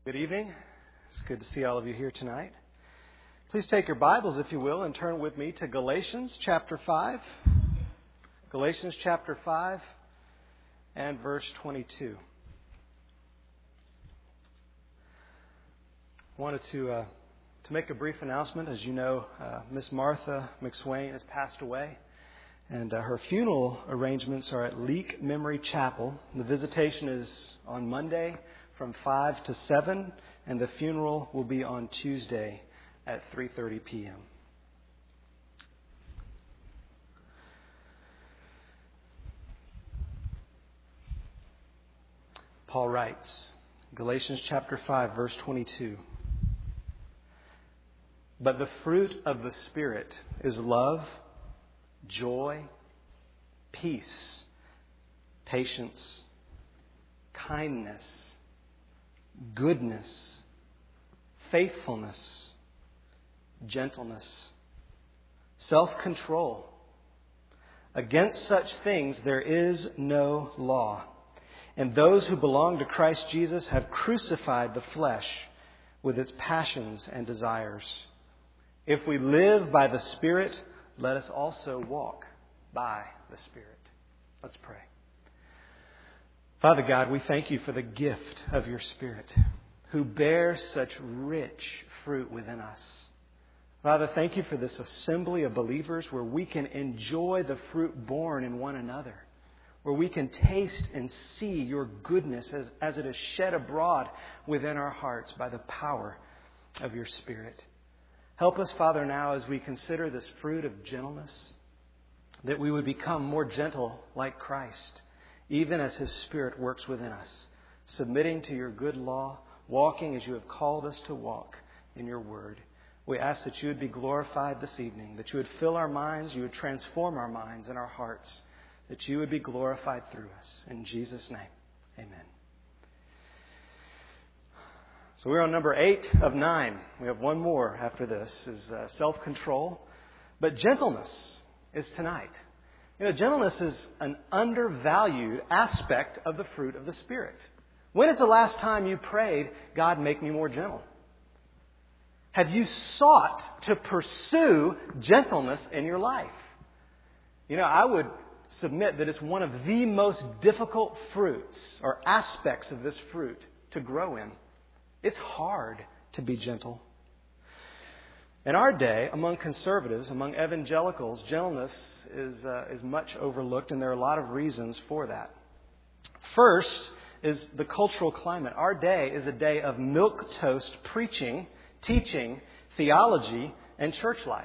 Good evening. It's good to see all of you here tonight. Please take your Bibles, if you will, and turn with me to Galatians chapter 5. Galatians chapter 5 and verse 22. I wanted to make a brief announcement. As you know, Miss Martha McSwain has passed away, and her funeral arrangements are at Leak Memory Chapel. The visitation is on Monday from 5 to 7, and the funeral will be on Tuesday at 3:30 p.m. Paul writes, Galatians chapter 5, verse 22. But the fruit of the Spirit is love, joy, peace, patience, kindness, goodness, faithfulness, gentleness, self-control. Against such things there is no law. And those who belong to Christ Jesus have crucified the flesh with its passions and desires. If we live by the Spirit, let us also walk by the Spirit. Let's pray. Father God, we thank you for the gift of your Spirit, who bears such rich fruit within us. Father, thank you for this assembly of believers where we can enjoy the fruit born in one another, where we can taste and see your goodness as it is shed abroad within our hearts by the power of your Spirit. Help us, Father, now as we consider this fruit of gentleness, that we would become more gentle like Christ, even as His Spirit works within us, submitting to your good law, walking as you have called us to walk in your word. We ask that you would be glorified this evening, that you would fill our minds, you would transform our minds and our hearts, that you would be glorified through us. In Jesus' name, amen. So we're on number 8 of 9. We have one more after this, is self-control. But gentleness is tonight. You know, gentleness is an undervalued aspect of the fruit of the Spirit. When is the last time you prayed, God, make me more gentle? Have you sought to pursue gentleness in your life? You know, I would submit that it's one of the most difficult fruits or aspects of this fruit to grow in. It's hard to be gentle. In our day, among conservatives, among evangelicals, gentleness is much overlooked, and there are a lot of reasons for that. First is the cultural climate. Our day is a day of milquetoast preaching, teaching, theology, and church life.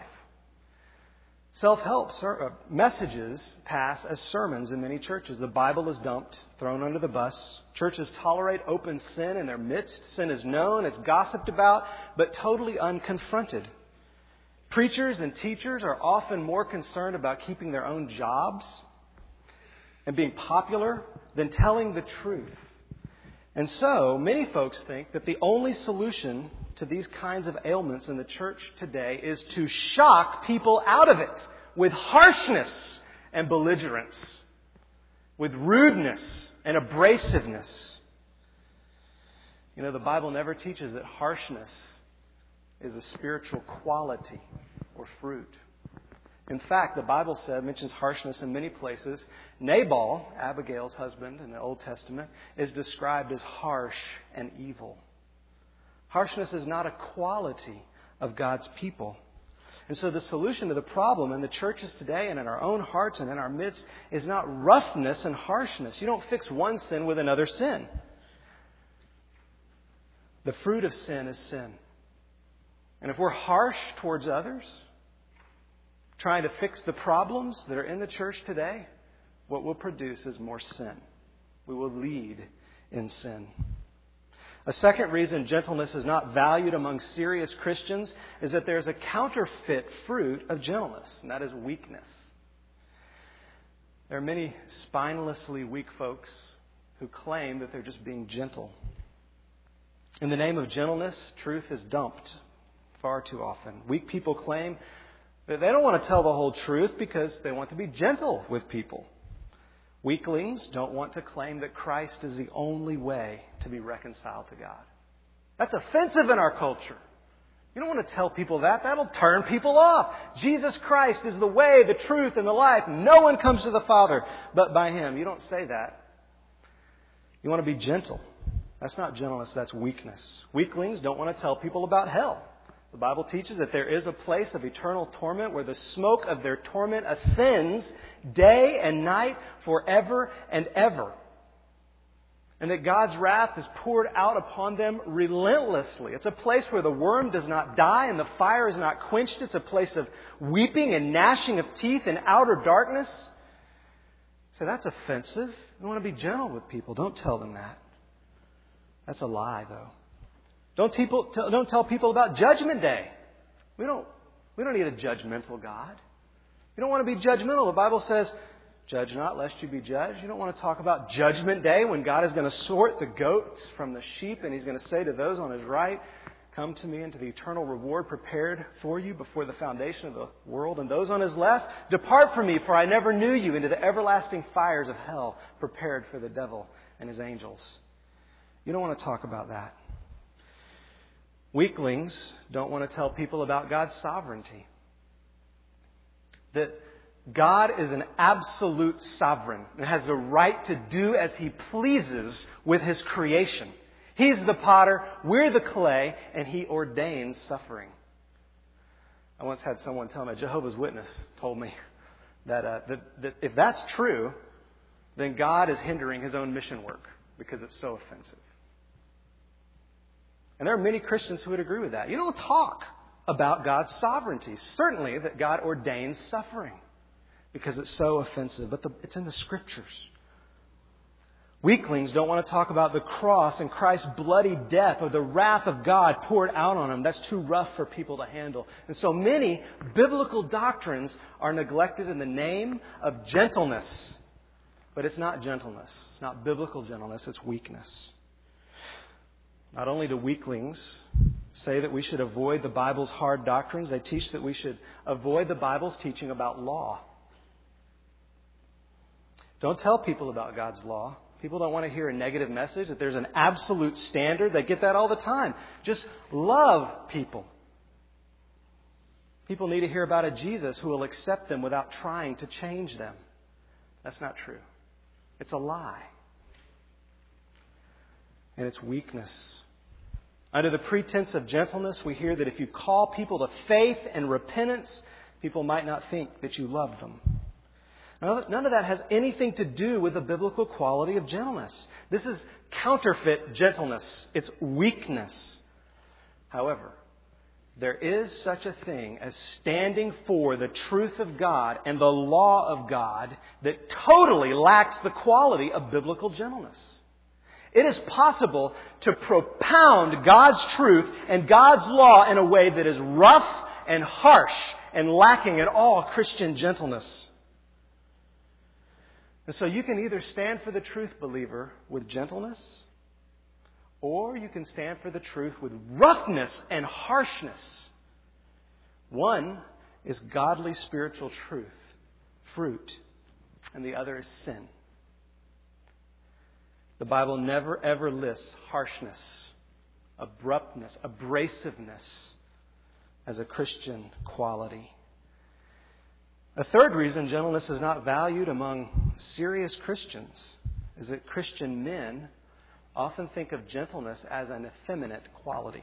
Self-help messages pass as sermons in many churches. The Bible is dumped, thrown under the bus. Churches tolerate open sin in their midst. Sin is known, it's gossiped about, but totally unconfronted. Preachers and teachers are often more concerned about keeping their own jobs and being popular than telling the truth. And so, many folks think that the only solution to these kinds of ailments in the church today is to shock people out of it with harshness and belligerence, with rudeness and abrasiveness. You know, the Bible never teaches that harshness is a spiritual quality or fruit. In fact, the Bible mentions harshness in many places. Nabal, Abigail's husband in the Old Testament, is described as harsh and evil. Harshness is not a quality of God's people. And so the solution to the problem in the churches today and in our own hearts and in our midst is not roughness and harshness. You don't fix one sin with another sin. The fruit of sin is sin. And if we're harsh towards others, trying to fix the problems that are in the church today, what we'll produce is more sin. We will lead in sin. A second reason gentleness is not valued among serious Christians is that there's a counterfeit fruit of gentleness, and that is weakness. There are many spinelessly weak folks who claim that they're just being gentle. In the name of gentleness, truth is dumped far too often. Weak people claim that they don't want to tell the whole truth because they want to be gentle with people. Weaklings don't want to claim that Christ is the only way to be reconciled to God. That's offensive in our culture. You don't want to tell people that. That'll turn people off. Jesus Christ is the way, the truth, and the life. No one comes to the Father but by Him. You don't say that. You want to be gentle. That's not gentleness, that's weakness. Weaklings don't want to tell people about hell. The Bible teaches that there is a place of eternal torment where the smoke of their torment ascends day and night forever and ever. And that God's wrath is poured out upon them relentlessly. It's a place where the worm does not die and the fire is not quenched. It's a place of weeping and gnashing of teeth and outer darkness. So that's offensive. You want to be gentle with people. Don't tell them that. That's a lie, though. Don't tell people about Judgment Day. We don't need a judgmental God. You don't want to be judgmental. The Bible says, judge not, lest you be judged. You don't want to talk about Judgment Day when God is going to sort the goats from the sheep and He's going to say to those on His right, come to me into the eternal reward prepared for you before the foundation of the world. And those on His left, depart from me, for I never knew you, into the everlasting fires of hell prepared for the devil and his angels. You don't want to talk about that. Weaklings don't want to tell people about God's sovereignty. That God is an absolute sovereign and has the right to do as He pleases with His creation. He's the potter, we're the clay, and He ordains suffering. I once had someone tell me, a Jehovah's Witness told me that if that's true, then God is hindering His own mission work because it's so offensive. And there are many Christians who would agree with that. You don't talk about God's sovereignty. Certainly that God ordains suffering because it's so offensive. But it's in the Scriptures. Weaklings don't want to talk about the cross and Christ's bloody death or the wrath of God poured out on Him. That's too rough for people to handle. And so many biblical doctrines are neglected in the name of gentleness. But it's not gentleness. It's not biblical gentleness. It's weakness. Not only do weaklings say that we should avoid the Bible's hard doctrines, they teach that we should avoid the Bible's teaching about law. Don't tell people about God's law. People don't want to hear a negative message, that there's an absolute standard. They get that all the time. Just love people. People need to hear about a Jesus who will accept them without trying to change them. That's not true. It's a lie. And it's weakness. Under the pretense of gentleness, we hear that if you call people to faith and repentance, people might not think that you love them. None of that has anything to do with the biblical quality of gentleness. This is counterfeit gentleness. It's weakness. However, there is such a thing as standing for the truth of God and the law of God that totally lacks the quality of biblical gentleness. It is possible to propound God's truth and God's law in a way that is rough and harsh and lacking in all Christian gentleness. And so you can either stand for the truth, believer, with gentleness, or you can stand for the truth with roughness and harshness. One is godly spiritual truth, fruit, and the other is sin. The Bible never ever lists harshness, abruptness, abrasiveness as a Christian quality. A third reason gentleness is not valued among serious Christians is that Christian men often think of gentleness as an effeminate quality.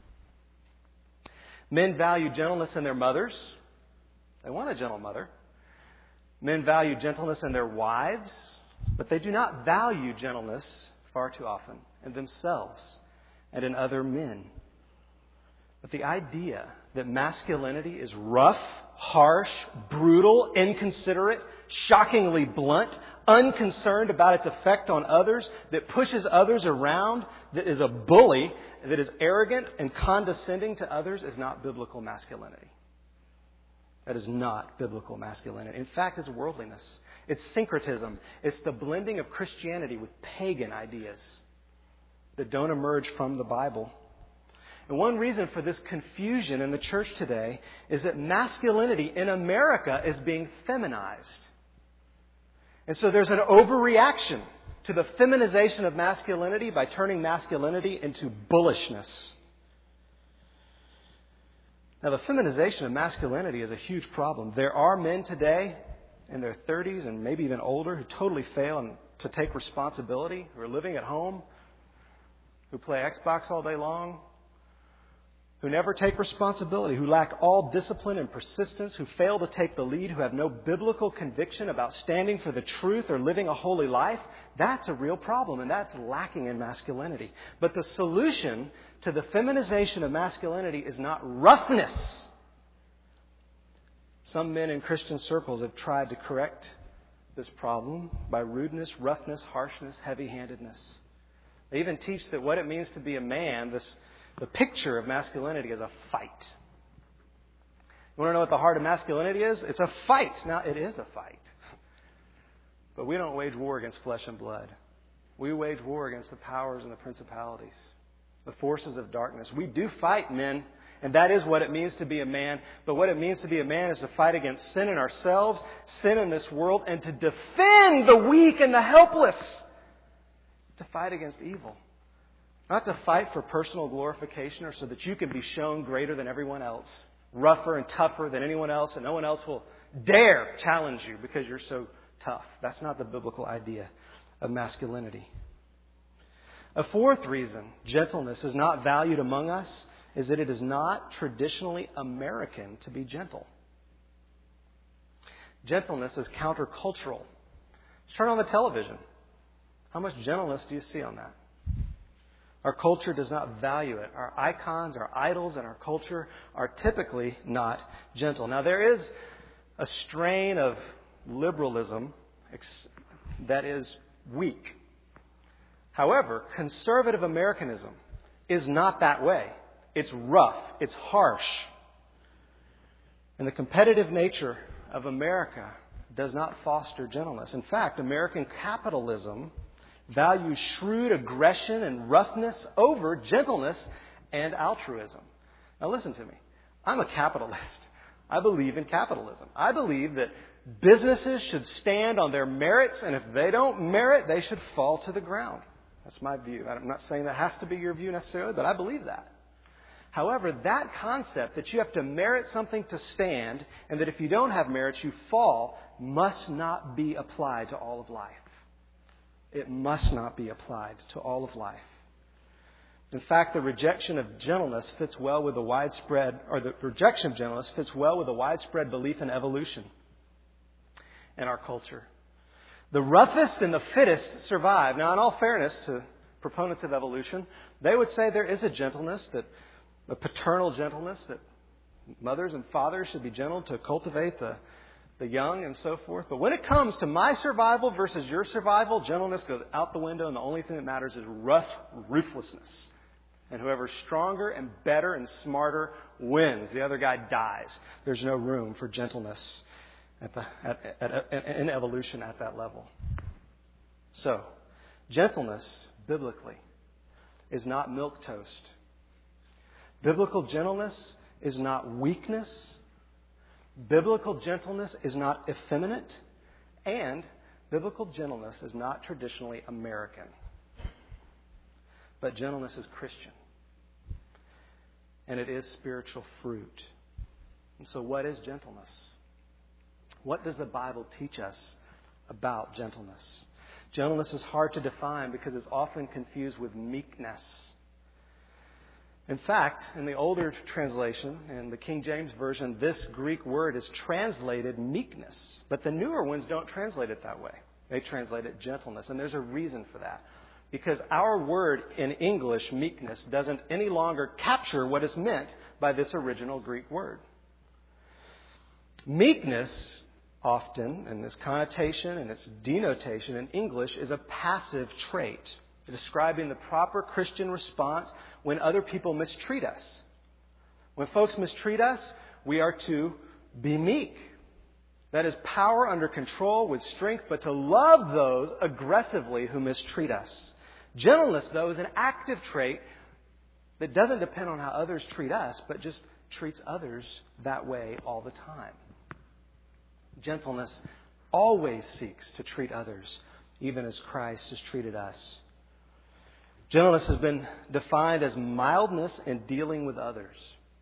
Men value gentleness in their mothers. They want a gentle mother. Men value gentleness in their wives, but they do not value gentleness far too often in themselves and in other men. But the idea that masculinity is rough, harsh, brutal, inconsiderate, shockingly blunt, unconcerned about its effect on others, that pushes others around, that is a bully, that is arrogant and condescending to others is not biblical masculinity. That is not biblical masculinity. In fact, it's worldliness. It's syncretism. It's the blending of Christianity with pagan ideas that don't emerge from the Bible. And one reason for this confusion in the church today is that masculinity in America is being feminized. And so there's an overreaction to the feminization of masculinity by turning masculinity into bullishness. Now, the feminization of masculinity is a huge problem. There are men today in their 30s and maybe even older who totally fail to take responsibility, who are living at home, who play Xbox all day long, who never take responsibility, who lack all discipline and persistence, who fail to take the lead, who have no biblical conviction about standing for the truth or living a holy life. That's a real problem, and that's lacking in masculinity. But the solution to the feminization of masculinity is not roughness. Some men in Christian circles have tried to correct this problem by rudeness, roughness, harshness, heavy-handedness. They even teach that what it means to be a man, the picture of masculinity is a fight. You want to know what the heart of masculinity is? It's a fight. Now, it is a fight. But we don't wage war against flesh and blood. We wage war against the powers and the principalities, the forces of darkness. We do fight, men, and that is what it means to be a man. But what it means to be a man is to fight against sin in ourselves, sin in this world, and to defend the weak and the helpless. To fight against evil. Not to fight for personal glorification or so that you can be shown greater than everyone else, rougher and tougher than anyone else, and no one else will dare challenge you because you're so tough. That's not the biblical idea of masculinity. A fourth reason gentleness is not valued among us is that it is not traditionally American to be gentle. Gentleness is countercultural. Just turn on the television. How much gentleness do you see on that? Our culture does not value it. Our icons, our idols, and our culture are typically not gentle. Now, there is a strain of liberalism that is weak. However, conservative Americanism is not that way. It's rough. It's harsh. And the competitive nature of America does not foster gentleness. In fact, American capitalism values shrewd aggression and roughness over gentleness and altruism. Now listen to me. I'm a capitalist. I believe in capitalism. I believe that businesses should stand on their merits, and if they don't merit, they should fall to the ground. That's my view. I'm not saying that has to be your view necessarily, but I believe that. However, that concept that you have to merit something to stand, and that if you don't have merits, you fall, must not be applied to all of life. It must not be applied to all of life. In fact, the rejection of gentleness fits well with the widespread belief in evolution in our culture. The roughest and the fittest survive. Now, in all fairness to proponents of evolution, they would say there is a gentleness, a paternal gentleness, that mothers and fathers should be gentle to cultivate the young and so forth. But when it comes to my survival versus your survival, gentleness goes out the window, and the only thing that matters is ruthlessness. And whoever's stronger and better and smarter wins. The other guy dies. There's no room for gentleness in evolution at that level. So, gentleness, biblically, is not milquetoast. Biblical gentleness is not weakness. Biblical gentleness is not effeminate, and biblical gentleness is not traditionally American. But gentleness is Christian, and it is spiritual fruit. And so what is gentleness? What does the Bible teach us about gentleness? Gentleness is hard to define because it's often confused with meekness. In fact, in the older translation, in the King James Version, this Greek word is translated meekness. But the newer ones don't translate it that way. They translate it gentleness. And there's a reason for that. Because our word in English, meekness, doesn't any longer capture what is meant by this original Greek word. Meekness, often, in this connotation and its denotation in English, is a passive trait, describing the proper Christian response when other people mistreat us. When folks mistreat us, we are to be meek. That is power under control with strength, but to love those aggressively who mistreat us. Gentleness, though, is an active trait that doesn't depend on how others treat us, but just treats others that way all the time. Gentleness always seeks to treat others even as Christ has treated us. Gentleness has been defined as mildness in dealing with others.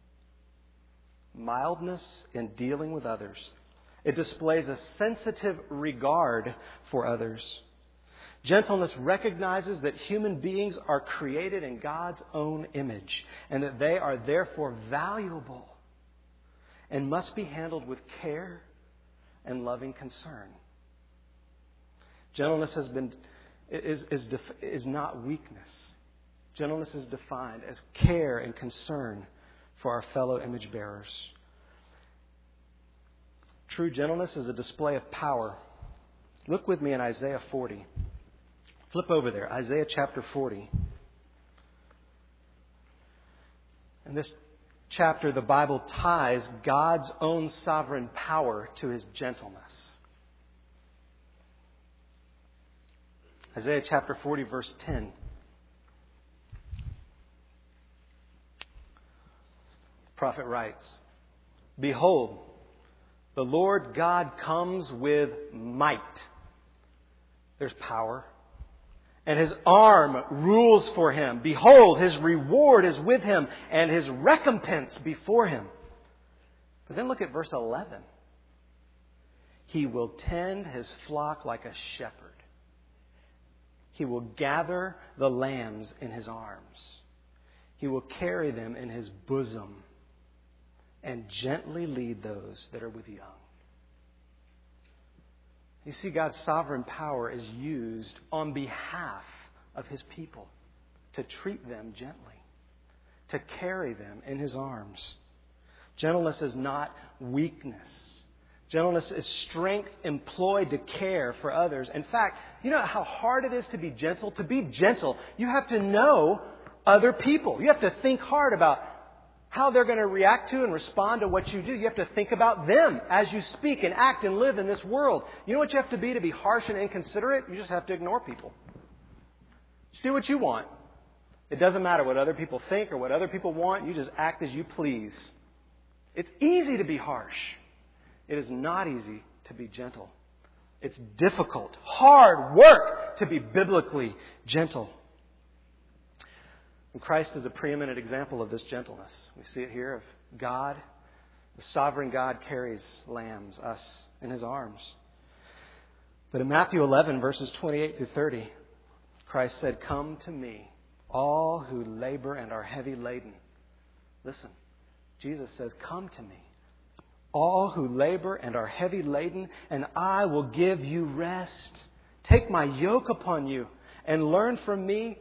Mildness in dealing with others. It displays a sensitive regard for others. Gentleness recognizes that human beings are created in God's own image and that they are therefore valuable and must be handled with care and loving concern. Gentleness is not weakness. Gentleness is defined as care and concern for our fellow image bearers. True gentleness is a display of power. Look with me in Isaiah 40. Flip over there, Isaiah chapter 40. In this chapter, the Bible ties God's own sovereign power to His gentleness. Isaiah chapter 40, verse 10. The prophet writes, "Behold, the Lord God comes with might." There's power. "And His arm rules for Him. Behold, His reward is with Him, and His recompense before Him." But then look at verse 11. "He will tend His flock like a shepherd. He will gather the lambs in His arms. He will carry them in His bosom and gently lead those that are with young." You see, God's sovereign power is used on behalf of His people to treat them gently, to carry them in His arms. Gentleness is not weakness. Gentleness is strength employed to care for others. In fact, you know how hard it is to be gentle? To be gentle, you have to know other people. You have to think hard about how they're going to react to and respond to what you do. You have to think about them as you speak and act and live in this world. You know what you have to be harsh and inconsiderate? You just have to ignore people. Just do what you want. It doesn't matter what other people think or what other people want. You just act as you please. It's easy to be harsh. It is not easy to be gentle. It's difficult, hard work to be biblically gentle. And Christ is a preeminent example of this gentleness. We see it here of God. The sovereign God carries lambs, us, in His arms. But in Matthew 11, verses 28 through 30, Christ said, "Come to me, all who labor and are heavy laden." Listen, Jesus says, "Come to me, all who labor and are heavy laden, and I will give you rest. Take my yoke upon you and learn from me."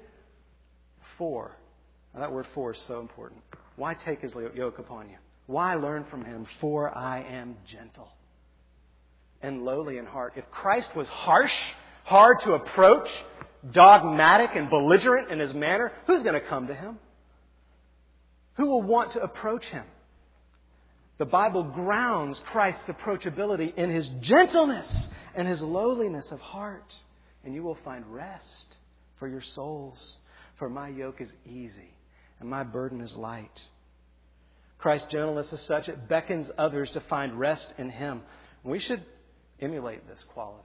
Now that word "for" is so important. Why take His yoke upon you? Why learn from Him? "For I am gentle and lowly in heart." If Christ was harsh, hard to approach, dogmatic and belligerent in His manner, who's going to come to Him? Who will want to approach Him? The Bible grounds Christ's approachability in His gentleness and His lowliness of heart. And you will find rest for your souls. "For my yoke is easy and my burden is light." Christ's gentleness is such, it beckons others to find rest in Him. We should emulate this quality.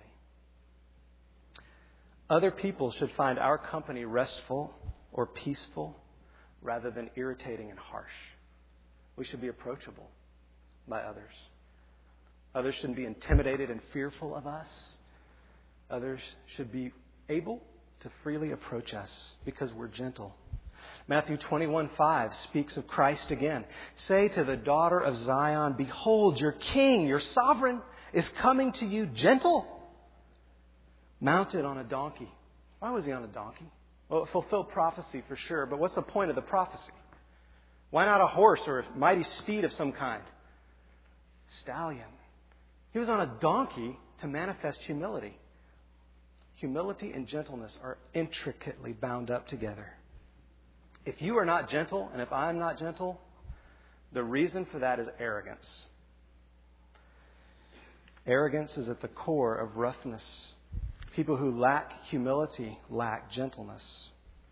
Other people should find our company restful or peaceful rather than irritating and harsh. We should be approachable by others. Others shouldn't be intimidated and fearful of us. Others should be able to freely approach us because we're gentle. Matthew 21:5 speaks of Christ again. "Say to the daughter of Zion, behold, your king, your sovereign, is coming to you gentle, mounted on a donkey." Why was He on a donkey? Well, it fulfilled prophecy for sure, but what's the point of the prophecy? Why not a horse or a mighty steed of some kind? Stallion. He was on a donkey to manifest humility. Humility and gentleness are intricately bound up together. If you are not gentle, and if I'm not gentle, the reason for that is arrogance. Arrogance is at the core of roughness. People who lack humility lack gentleness.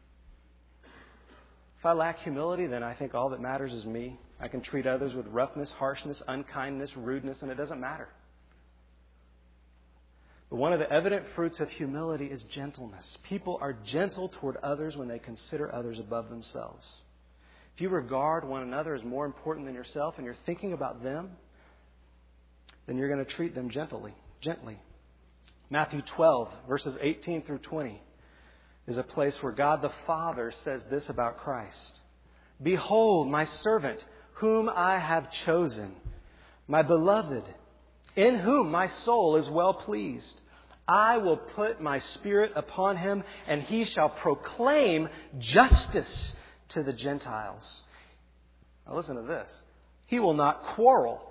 If I lack humility, then I think all that matters is me. I can treat others with roughness, harshness, unkindness, rudeness, and it doesn't matter. But one of the evident fruits of humility is gentleness. People are gentle toward others when they consider others above themselves. If you regard one another as more important than yourself and you're thinking about them, then you're going to treat them gently. Matthew 12, verses 18 through 20, is a place where God the Father says this about Christ. Behold, my servant, whom I have chosen, my beloved, in whom my soul is well pleased. I will put my Spirit upon him, and he shall proclaim justice to the Gentiles. Now listen to this. He will not quarrel.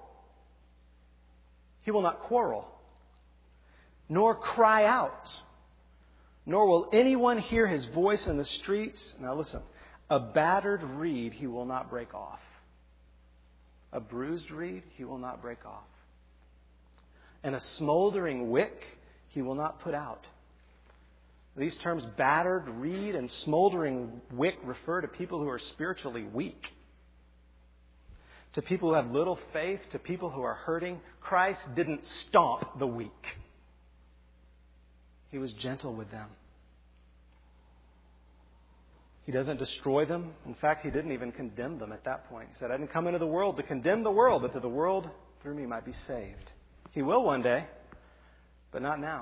He will not quarrel, nor cry out, nor will anyone hear his voice in the streets. Now listen, a battered reed he will not break off. A bruised reed he will not break off. And a smoldering wick he will not put out. These terms, battered reed and smoldering wick, refer to people who are spiritually weak, to people who have little faith, to people who are hurting. Christ didn't stomp the weak. He was gentle with them. He doesn't destroy them. In fact, He didn't even condemn them at that point. He said, I didn't come into the world to condemn the world, but that the world through me might be saved. He will one day, but not now.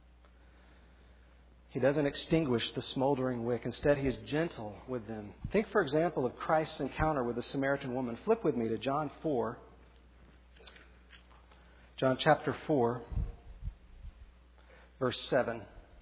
He doesn't extinguish the smoldering wick. Instead, He is gentle with them. Think, for example, of Christ's encounter with the Samaritan woman. Flip with me to John 4. John chapter 4, verse 7.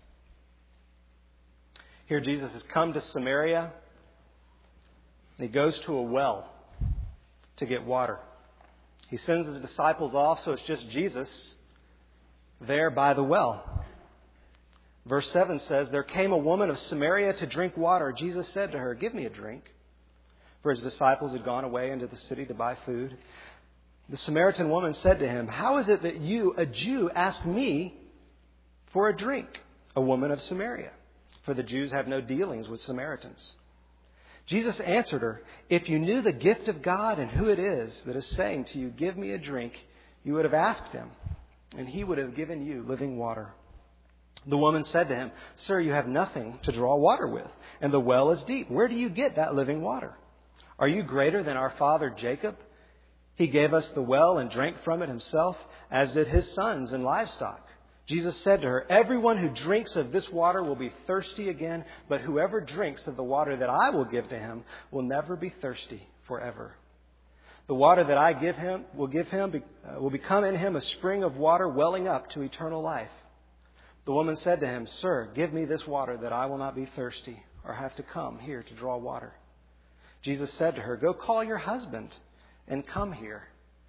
Here Jesus has come to Samaria, and He goes to a well to get water. He sends His disciples off, so it's just Jesus there by the well. Verse 7 says, there came a woman of Samaria to drink water. Jesus said to her, give me a drink. For His disciples had gone away into the city to buy food. The Samaritan woman said to Him, how is it that you, a Jew, ask me for a drink, a woman of Samaria? For the Jews have no dealings with Samaritans. Jesus answered her, if you knew the gift of God and who it is that is saying to you, give me a drink, you would have asked Him, and He would have given you living water. The woman said to Him, sir, you have nothing to draw water with, and the well is deep. Where do you get that living water? Are you greater than our father Jacob? He gave us the well and drank from it himself, as did his sons and livestock. Jesus said to her, everyone who drinks of this water will be thirsty again, but whoever drinks of the water that I will give to him will never be thirsty forever. The water that I will become in him a spring of water welling up to eternal life. The woman said to him, sir, give me this water that I will not be thirsty or have to come here to draw water. Jesus said to her, go call your husband and come here.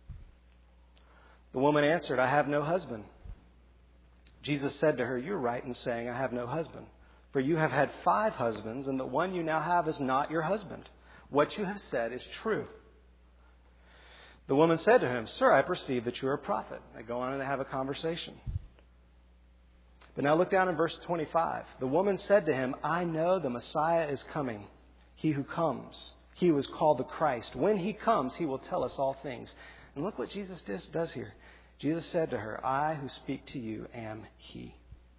The woman answered, I have no husband. Jesus said to her, you're right in saying, I have no husband. For you have had 5 husbands, and the one you now have is not your husband. What you have said is true. The woman said to him, sir, I perceive that you are a prophet. They go on and they have a conversation. But now look down in verse 25. The woman said to him, I know the Messiah is coming, He who comes. He who is called the Christ. When He comes, He will tell us all things. And look what Jesus does here. Jesus said to her, I who speak to you am He.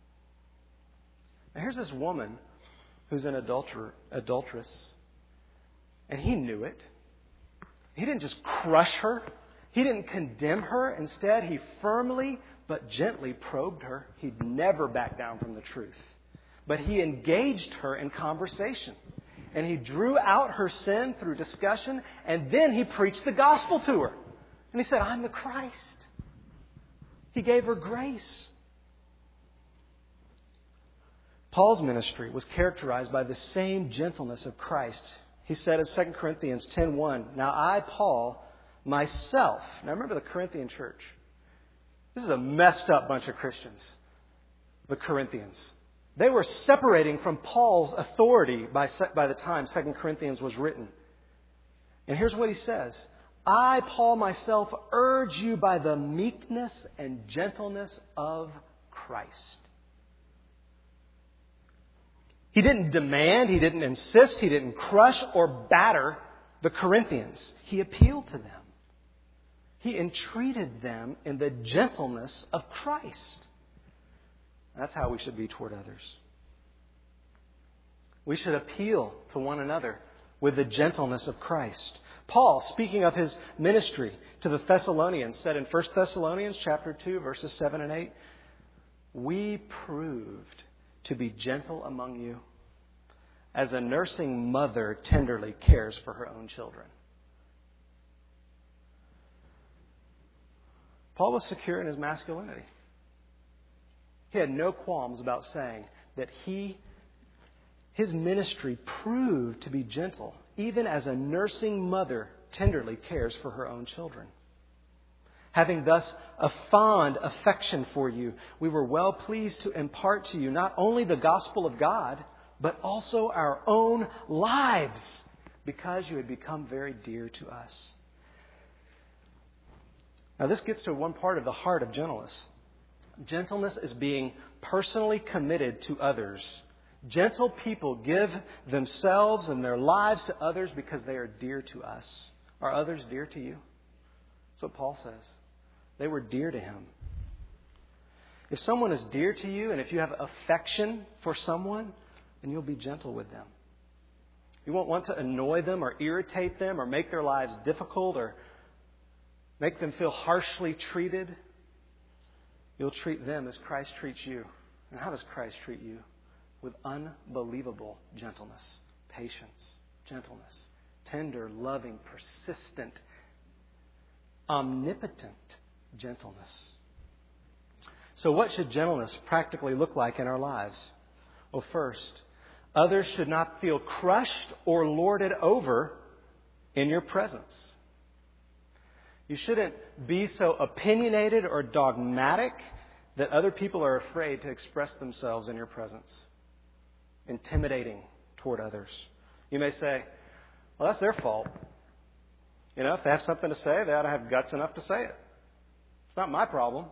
Now here's this woman who's an adulteress. And He knew it. He didn't just crush her. He didn't condemn her. Instead, He firmly but gently probed her. He'd never back down from the truth. But He engaged her in conversation. And He drew out her sin through discussion. And then He preached the gospel to her. And He said, I'm the Christ. He gave her grace. Paul's ministry was characterized by the same gentleness of Christ. He said in 2 Corinthians 10:1, now I, Paul, myself. Now remember the Corinthian church. This is a messed up bunch of Christians, the Corinthians. They were separating from Paul's authority by the time 2 Corinthians was written. And here's what he says. I, Paul, myself, urge you by the meekness and gentleness of Christ. He didn't demand, He didn't insist, He didn't crush or batter the Corinthians. He appealed to them. He entreated them in the gentleness of Christ. That's how we should be toward others. We should appeal to one another with the gentleness of Christ. Paul, speaking of his ministry to the Thessalonians, said in 1 Thessalonians chapter 2, verses 7 and 8, "We proved to be gentle among you, as a nursing mother tenderly cares for her own children." Paul was secure in his masculinity. He had no qualms about saying that his ministry proved to be gentle, even as a nursing mother tenderly cares for her own children. Having thus a fond affection for you, we were well pleased to impart to you not only the gospel of God, but also our own lives, because you had become very dear to us. Now this gets to one part of the heart of gentleness. Gentleness is being personally committed to others. Gentle people give themselves and their lives to others because they are dear to us. Are others dear to you? That's what Paul says. They were dear to him. If someone is dear to you and if you have affection for someone, then you'll be gentle with them. You won't want to annoy them or irritate them or make their lives difficult or make them feel harshly treated. You'll treat them as Christ treats you. And how does Christ treat you? With unbelievable gentleness, patience, gentleness, tender, loving, persistent, omnipotent gentleness. So what should gentleness practically look like in our lives? Well, first, others should not feel crushed or lorded over in your presence. You shouldn't be so opinionated or dogmatic that other people are afraid to express themselves in your presence. Intimidating toward others. You may say, well, that's their fault. If they have something to say, they ought to have guts enough to say it. It's not my problem.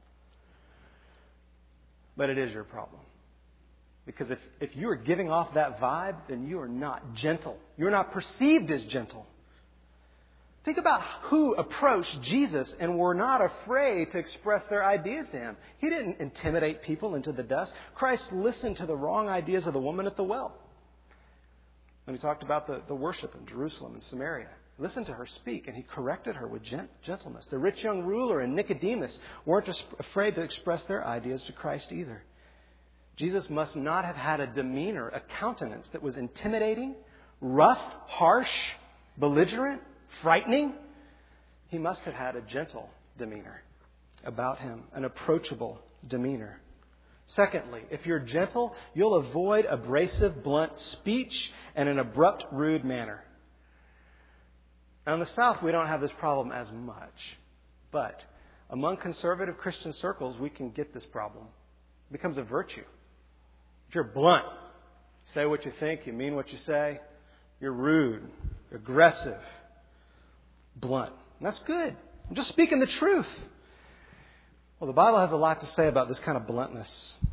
But it is your problem. Because if you are giving off that vibe, then you are not gentle. You're not perceived as gentle. Think about who approached Jesus and were not afraid to express their ideas to him. He didn't intimidate people into the dust. Christ listened to the wrong ideas of the woman at the well. When he talked about the worship in Jerusalem and Samaria, he listened to her speak and he corrected her with gentleness. The rich young ruler and Nicodemus weren't afraid to express their ideas to Christ either. Jesus must not have had a demeanor, a countenance that was intimidating, rough, harsh, belligerent, frightening. He must have had a gentle demeanor about him, an approachable demeanor. Secondly, if you're gentle, you'll avoid abrasive, blunt speech and an abrupt, rude manner. Now, in the South, we don't have this problem as much. But among conservative Christian circles, we can get this problem. It becomes a virtue. If you're blunt, say what you think, you mean what you say, you're rude, aggressive, blunt. And that's good. I'm just speaking the truth. Well, the Bible has a lot to say about this kind of bluntness.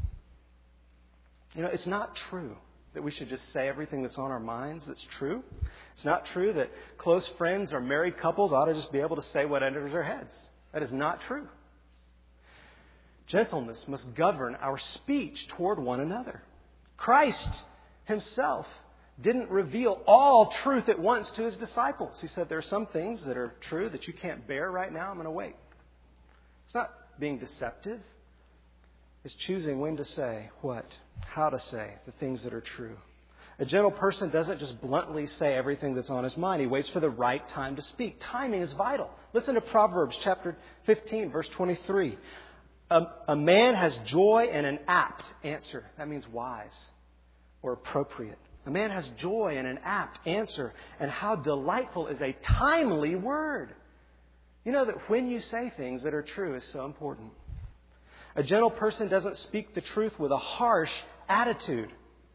It's not true that we should just say everything that's on our minds that's true. It's not true that close friends or married couples ought to just be able to say what enters their heads. That is not true. Gentleness must govern our speech toward one another. Christ himself didn't reveal all truth at once to his disciples. He said, there are some things that are true that you can't bear right now. I'm going to wait. It's not being deceptive. It's choosing when to say what, how to say the things that are true. A gentle person doesn't just bluntly say everything that's on his mind. He waits for the right time to speak. Timing is vital. Listen to Proverbs chapter 15, verse 23. A man has joy in an apt answer. That means wise or appropriate. A man has joy in an apt answer. And how delightful is a timely word. You know that when you say things that are true is so important. A gentle person doesn't speak the truth with a harsh attitude.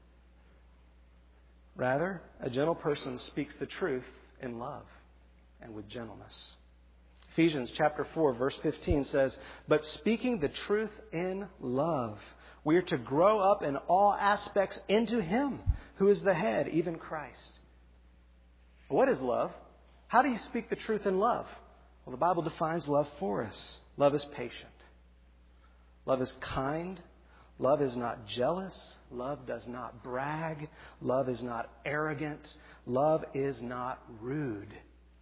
Rather, a gentle person speaks the truth in love and with gentleness. Ephesians chapter 4, verse 15 says, but speaking the truth in love, we are to grow up in all aspects into Him who is the head, even Christ. What is love? How do you speak the truth in love? Well, the Bible defines love for us. Love is patient. Love is kind. Love is not jealous. Love does not brag. Love is not arrogant. Love is not rude.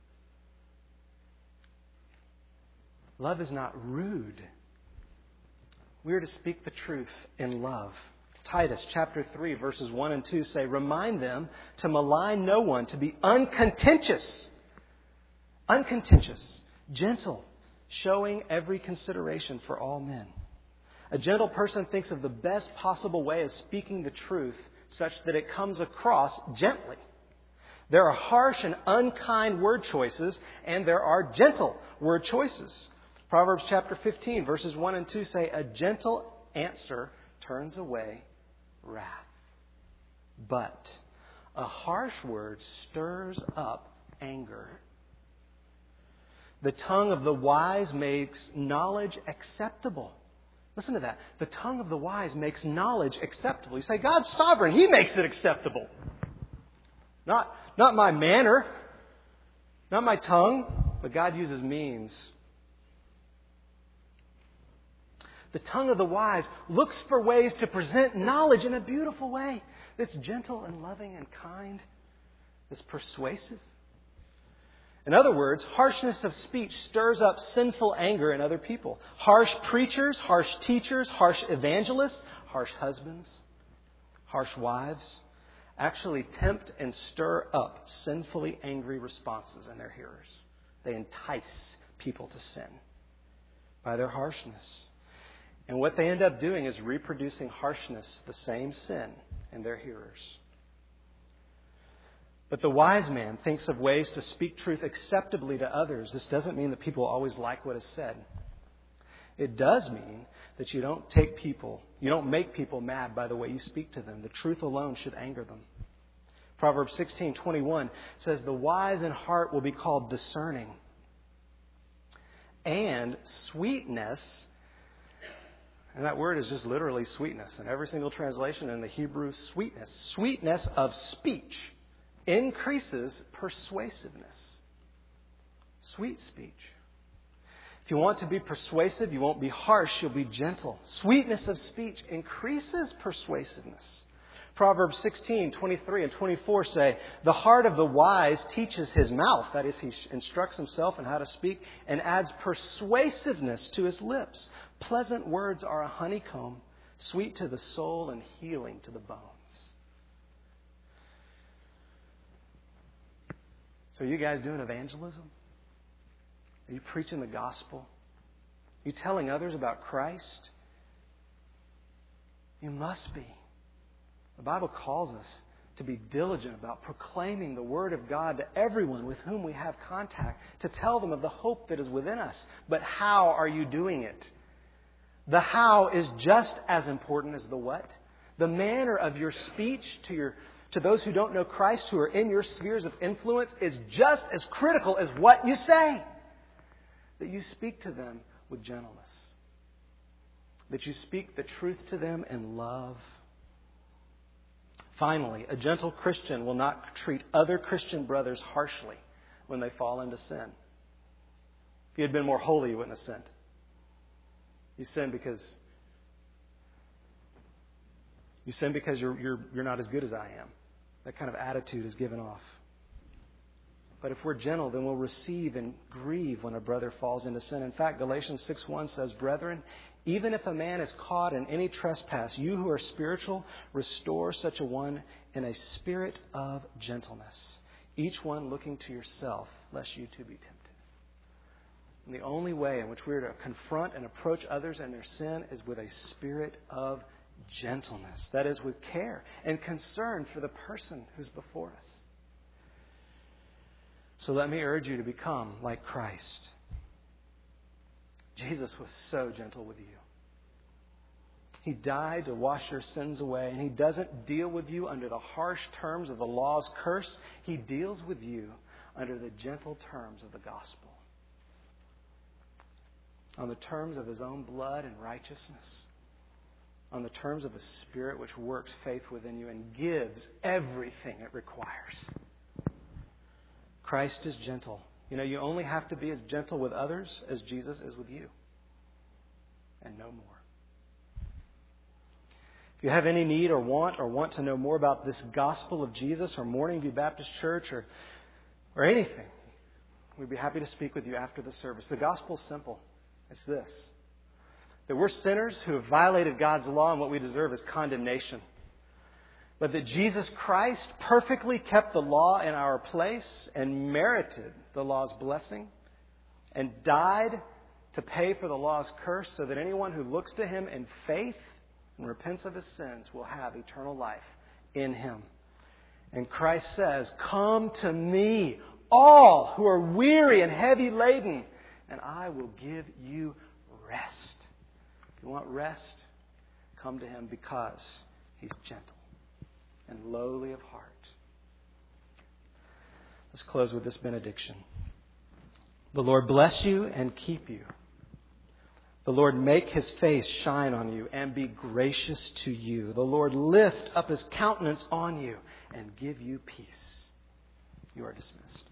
Love is not rude. We are to speak the truth in love. Titus chapter 3 verses 1 and 2 say, remind them to malign no one, to be uncontentious, gentle, showing every consideration for all men. A gentle person thinks of the best possible way of speaking the truth such that it comes across gently. There are harsh and unkind word choices, and there are gentle word choices. Proverbs chapter 15 verses 1 and 2 say, a gentle answer turns away wrath, but a harsh word stirs up anger. The tongue of the wise makes knowledge acceptable. Listen to that. The tongue of the wise makes knowledge acceptable. You say, God's sovereign. He makes it acceptable. Not my manner, not my tongue, but God uses means. The tongue of the wise looks for ways to present knowledge in a beautiful way that's gentle and loving and kind, that's persuasive. In other words, harshness of speech stirs up sinful anger in other people. Harsh preachers, harsh teachers, harsh evangelists, harsh husbands, harsh wives actually tempt and stir up sinfully angry responses in their hearers. They entice people to sin by their harshness. And what they end up doing is reproducing harshness, the same sin, in their hearers. But the wise man thinks of ways to speak truth acceptably to others. This doesn't mean that people always like what is said. It does mean that you don't make people mad by the way you speak to them. The truth alone should anger them. Proverbs 16:21 says, the wise in heart will be called discerning. And sweetness, and that word is just literally sweetness. In every single translation in the Hebrew, sweetness of speech increases persuasiveness. Sweet speech. If you want to be persuasive, you won't be harsh, you'll be gentle. Sweetness of speech increases persuasiveness. Proverbs 16:23 and 24 say, the heart of the wise teaches his mouth, that is, he instructs himself in how to speak, and adds persuasiveness to his lips. Pleasant words are a honeycomb, sweet to the soul and healing to the bones. So are you guys doing evangelism? Are you preaching the gospel? Are you telling others about Christ? You must be. The Bible calls us to be diligent about proclaiming the Word of God to everyone with whom we have contact, to tell them of the hope that is within us. But how are you doing it? The how is just as important as the what. The manner of your speech to those who don't know Christ, who are in your spheres of influence, is just as critical as what you say. That you speak to them with gentleness. That you speak the truth to them in love. Finally, a gentle Christian will not treat other Christian brothers harshly when they fall into sin. If you had been more holy, you wouldn't have sinned. You sin because you're not as good as I am. That kind of attitude is given off. But if we're gentle, then we'll receive and grieve when a brother falls into sin. In fact, Galatians 6:1 says, brethren, even if a man is caught in any trespass, you who are spiritual, restore such a one in a spirit of gentleness, each one looking to yourself, lest you too be tempted. And the only way in which we are to confront and approach others in their sin is with a spirit of gentleness. That is, with care and concern for the person who's before us. So let me urge you to become like Christ. Jesus was so gentle with you. He died to wash your sins away, and He doesn't deal with you under the harsh terms of the law's curse. He deals with you under the gentle terms of the gospel. On the terms of His own blood and righteousness. On the terms of a Spirit which works faith within you and gives everything it requires. Christ is gentle. You know, you only have to be as gentle with others as Jesus is with you. And no more. If you have any need or want to know more about this gospel of Jesus or Morning View Baptist Church or anything, we'd be happy to speak with you after the service. The gospel's simple. It's this: that we're sinners who have violated God's law, and what we deserve is condemnation. But that Jesus Christ perfectly kept the law in our place and merited the law's blessing and died to pay for the law's curse, so that anyone who looks to Him in faith and repents of his sins will have eternal life in Him. And Christ says, "Come to me, all who are weary and heavy laden, and I will give you rest." If you want rest, come to Him, because He's gentle and lowly of heart. Let's close with this benediction. The Lord bless you and keep you. The Lord make His face shine on you and be gracious to you. The Lord lift up His countenance on you and give you peace. You are dismissed.